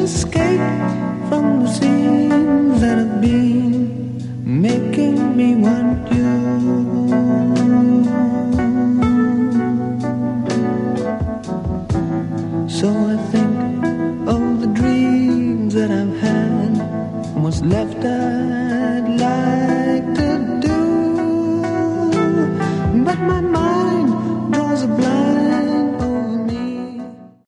escape from the scenes that have been making me want you. So I think of the dreams that I've had, what's left I